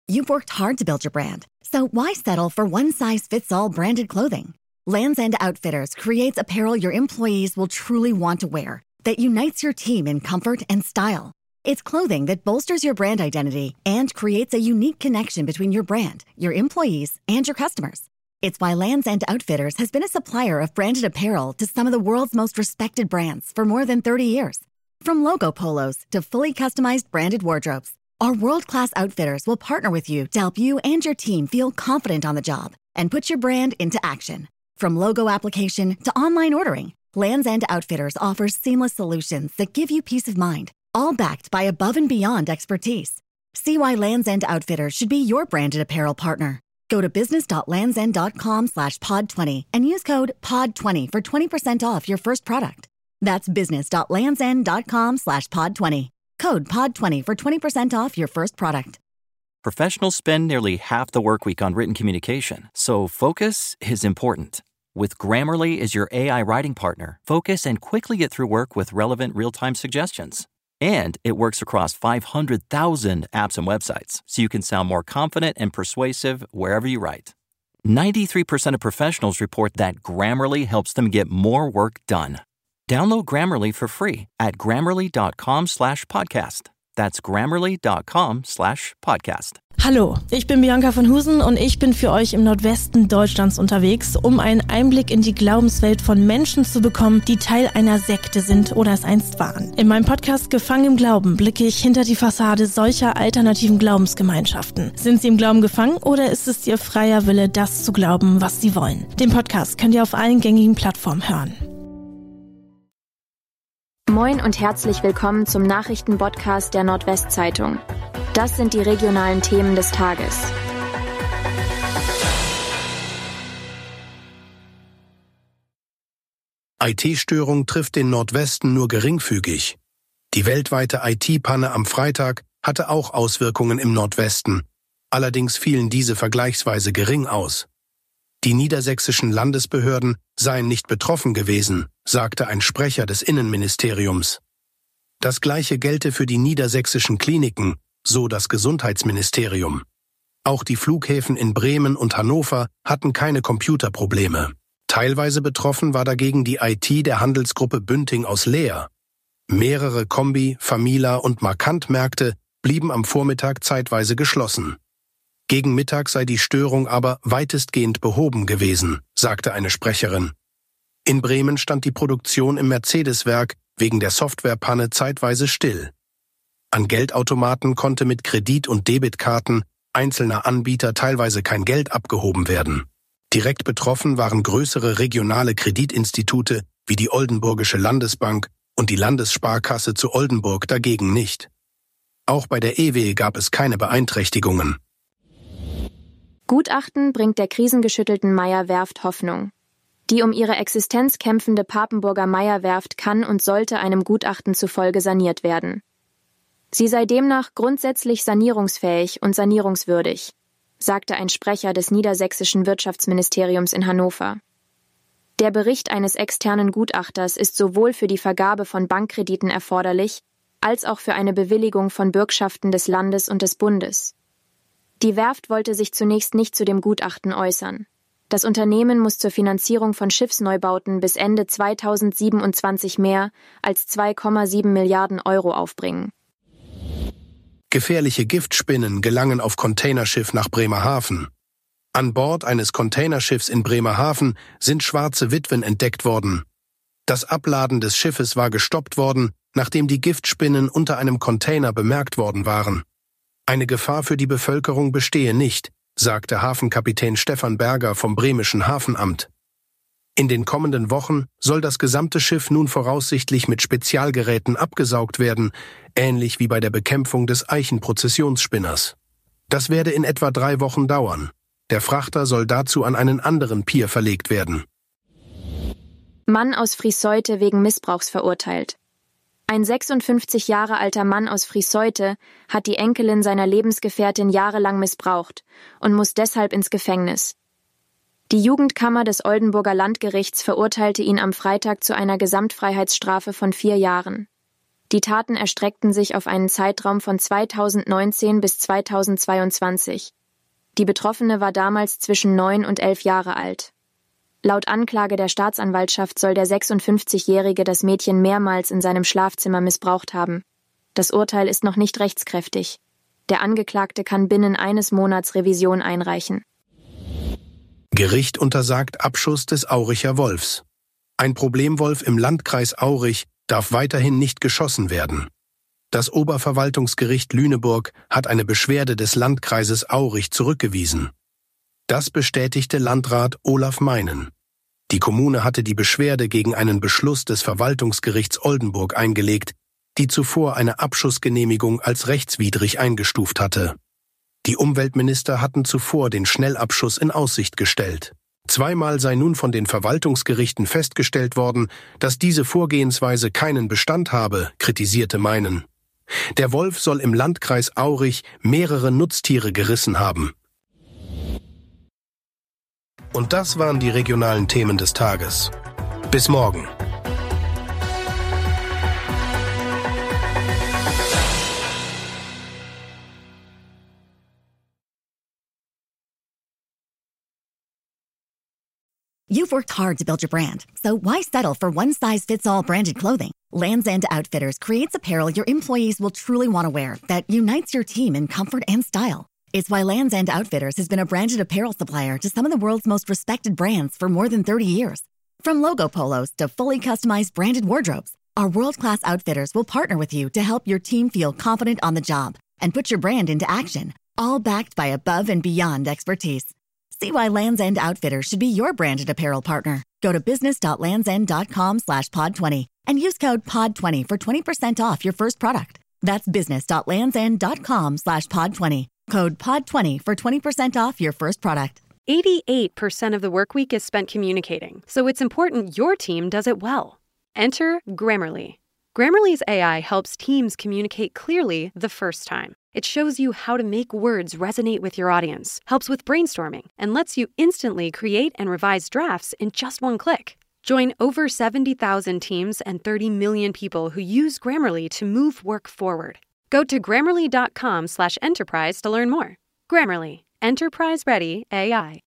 You've worked hard to build your brand, so why settle for one-size-fits-all branded clothing? Lands' End Outfitters creates apparel your employees will truly want to wear, that unites your team in comfort and style. It's clothing that bolsters your brand identity and creates a unique connection between your brand, your employees, and your customers. It's why Lands' End Outfitters has been a supplier of branded apparel to some of the world's most respected brands for more than 30 years. From logo polos to fully customized branded wardrobes, our world-class outfitters will partner with you to help you and your team feel confident on the job and put your brand into action. From logo application to online ordering, Lands' End Outfitters offers seamless solutions that give you peace of mind, all backed by above and beyond expertise. See why Lands' End Outfitters should be your branded apparel partner. Go to business.landsend.com/pod20 and use code POD20 for 20% off your first product. That's business.landsend.com/pod20. Code POD20 for 20% off your first product. Professionals spend nearly half the work week on written communication, so focus is important. With Grammarly as your AI writing partner, focus and quickly get through work with relevant real-time suggestions. And it works across 500,000 apps and websites, so you can sound more confident and persuasive wherever you write. 93% of professionals report that Grammarly helps them get more work done. Download Grammarly for free at grammarly.com/podcast. That's grammarly.com/podcast. Hallo, ich bin Bianca von Husen und ich bin für euch im Nordwesten Deutschlands unterwegs, um einen Einblick in die Glaubenswelt von Menschen zu bekommen, die Teil einer Sekte sind oder es einst waren. In meinem Podcast Gefangen im Glauben blicke ich hinter die Fassade solcher alternativen Glaubensgemeinschaften. Sind sie im Glauben gefangen oder ist es ihr freier Wille, das zu glauben, was sie wollen? Den Podcast könnt ihr auf allen gängigen Plattformen hören. Moin und herzlich willkommen zum Nachrichtenpodcast der Nordwestzeitung. Das sind die regionalen Themen des Tages. IT-Störung trifft den Nordwesten nur geringfügig. Die weltweite IT-Panne am Freitag hatte auch Auswirkungen im Nordwesten. Allerdings fielen diese vergleichsweise gering aus. Die niedersächsischen Landesbehörden seien nicht betroffen gewesen, sagte ein Sprecher des Innenministeriums. Das Gleiche gelte für die niedersächsischen Kliniken, so das Gesundheitsministerium. Auch die Flughäfen in Bremen und Hannover hatten keine Computerprobleme. Teilweise betroffen war dagegen die IT der Handelsgruppe Bünding aus Leer. Mehrere Kombi-, Famila- und Markant-Märkte blieben am Vormittag zeitweise geschlossen. Gegen Mittag sei die Störung aber weitestgehend behoben gewesen, sagte eine Sprecherin. In Bremen stand die Produktion im Mercedes-Werk wegen der Softwarepanne zeitweise still. An Geldautomaten konnte mit Kredit- und Debitkarten einzelner Anbieter teilweise kein Geld abgehoben werden. Direkt betroffen waren größere regionale Kreditinstitute wie die Oldenburgische Landesbank und die Landessparkasse zu Oldenburg dagegen nicht. Auch bei der EWE gab es keine Beeinträchtigungen. Gutachten bringt der krisengeschüttelten Meyer-Werft Hoffnung. Die um ihre Existenz kämpfende Papenburger Meyer-Werft kann und sollte einem Gutachten zufolge saniert werden. Sie sei demnach grundsätzlich sanierungsfähig und sanierungswürdig, sagte ein Sprecher des niedersächsischen Wirtschaftsministeriums in Hannover. Der Bericht eines externen Gutachters ist sowohl für die Vergabe von Bankkrediten erforderlich, als auch für eine Bewilligung von Bürgschaften des Landes und des Bundes. Die Werft wollte sich zunächst nicht zu dem Gutachten äußern. Das Unternehmen muss zur Finanzierung von Schiffsneubauten bis Ende 2027 mehr als 2,7 Milliarden Euro aufbringen. Gefährliche Giftspinnen gelangen auf Containerschiff nach Bremerhaven. An Bord eines Containerschiffs in Bremerhaven sind schwarze Witwen entdeckt worden. Das Abladen des Schiffes war gestoppt worden, nachdem die Giftspinnen unter einem Container bemerkt worden waren. Eine Gefahr für die Bevölkerung bestehe nicht, sagte Hafenkapitän Stefan Berger vom Bremischen Hafenamt. In den kommenden Wochen soll das gesamte Schiff nun voraussichtlich mit Spezialgeräten abgesaugt werden, ähnlich wie bei der Bekämpfung des Eichenprozessionsspinners. Das werde in etwa 3 Wochen dauern. Der Frachter soll dazu an einen anderen Pier verlegt werden. Mann aus Frieseute wegen Missbrauchs verurteilt. Ein 56 Jahre alter Mann aus Frieseute hat die Enkelin seiner Lebensgefährtin jahrelang missbraucht und muss deshalb ins Gefängnis. Die Jugendkammer des Oldenburger Landgerichts verurteilte ihn am Freitag zu einer Gesamtfreiheitsstrafe von 4 Jahren. Die Taten erstreckten sich auf einen Zeitraum von 2019 bis 2022. Die Betroffene war damals zwischen 9 und 11 Jahre alt. Laut Anklage der Staatsanwaltschaft soll der 56-Jährige das Mädchen mehrmals in seinem Schlafzimmer missbraucht haben. Das Urteil ist noch nicht rechtskräftig. Der Angeklagte kann binnen eines Monats Revision einreichen. Gericht untersagt Abschuss des Auricher Wolfs. Ein Problemwolf im Landkreis Aurich darf weiterhin nicht geschossen werden. Das Oberverwaltungsgericht Lüneburg hat eine Beschwerde des Landkreises Aurich zurückgewiesen. Das bestätigte Landrat Olaf Meinen. Die Kommune hatte die Beschwerde gegen einen Beschluss des Verwaltungsgerichts Oldenburg eingelegt, die zuvor eine Abschussgenehmigung als rechtswidrig eingestuft hatte. Die Umweltminister hatten zuvor den Schnellabschuss in Aussicht gestellt. Zweimal sei nun von den Verwaltungsgerichten festgestellt worden, dass diese Vorgehensweise keinen Bestand habe, kritisierte Meinen. Der Wolf soll im Landkreis Aurich mehrere Nutztiere gerissen haben. Und das waren die regionalen Themen des Tages. Bis morgen. You've worked hard to build your brand, so why settle for one-size-fits-all branded clothing? Lands' End Outfitters creates apparel your employees will truly want to wear that unites your team in comfort and style. It's why Lands' End Outfitters has been a branded apparel supplier to some of the world's most respected brands for more than 30 years. From logo polos to fully customized branded wardrobes, our world-class outfitters will partner with you to help your team feel confident on the job and put your brand into action, all backed by above and beyond expertise. See why Lands' End Outfitters should be your branded apparel partner. Go to business.landsend.com/pod20 and use code POD20 for 20% off your first product. That's business.landsend.com/pod20. Code POD20 for 20% off your first product. 88% of the work week is spent communicating, so it's important your team does it well. Enter Grammarly. Grammarly's AI helps teams communicate clearly the first time. It shows you how to make words resonate with your audience, helps with brainstorming, and lets you instantly create and revise drafts in just one click. Join over 70,000 teams and 30 million people who use Grammarly to move work forward. Go to Grammarly.com/enterprise to learn more. Grammarly. Enterprise-ready AI.